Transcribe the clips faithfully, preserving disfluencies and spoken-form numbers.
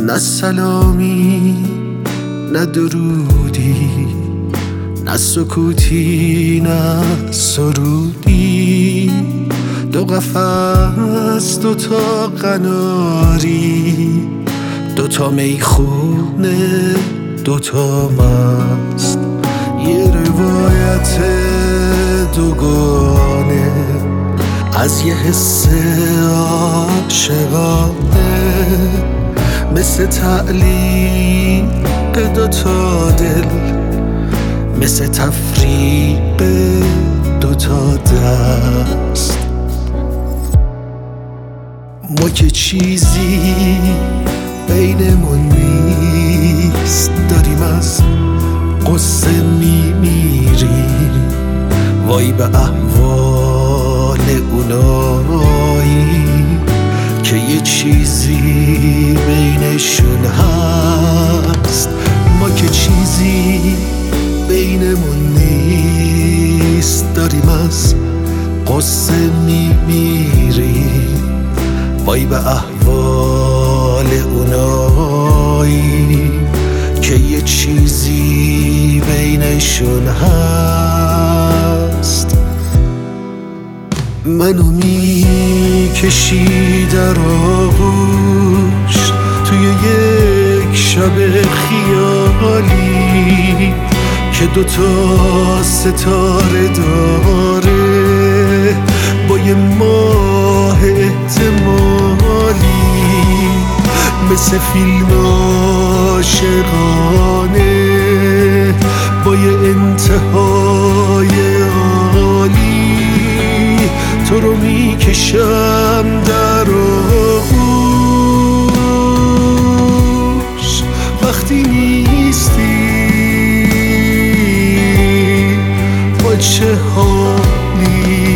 نه سلامی نه درودی، نه سکوتی نه سرودی، دو قفس دو تا قناری، دو تا میخونه دو تا مست، یه روایت دوگانه از یه حس عاشقانه، مثل تعلیق دو تا دل، مثل تفریق دو تا دست. ما که چیزی بینمون نیست، داریم از قصه میمیریم، وای به احوال اونایی که یه چیزی بینشون هست. ما که چیزی بینمون نیست، داریم از قصه میمیریم، وای به احوال اونایی که یه چیزی بینشون هست. منو میکشی در آغوش توی یک شب خیالی که دوتا ستاره داره با یه ماه احتمالی، مثل فیلم عاشقانه با یه انتهای عالی، تو رو میکشم در آغوش وقتی نیستی، با چه حالی.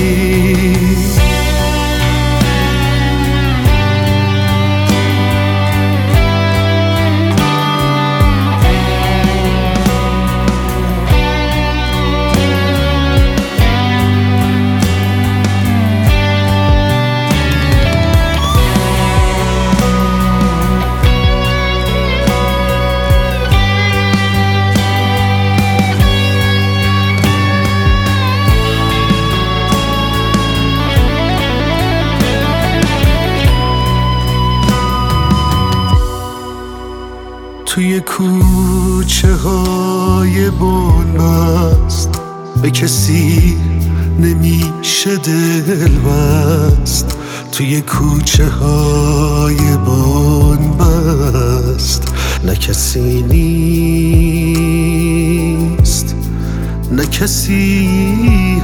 توی کوچه های بنبست به کسی نمیشه دل بست، توی کوچه های بنبست نه کسی نیست نه کسی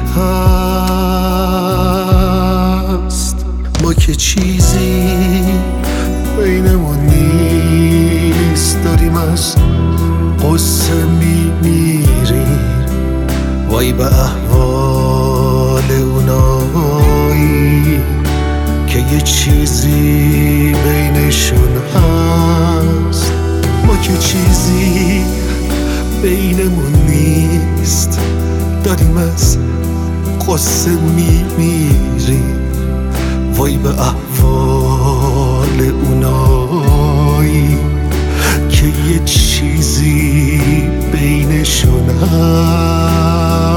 هست. ما که چیزی بینمون نیست، داریم از قصه میمیریم، وای به احوال اونایی که یه چیزی بینشون هست. ما که چیزی بینمون نیست، داریم از قصه میمیریم، وای به احوال اونایی که یه چیزی بینشون هست.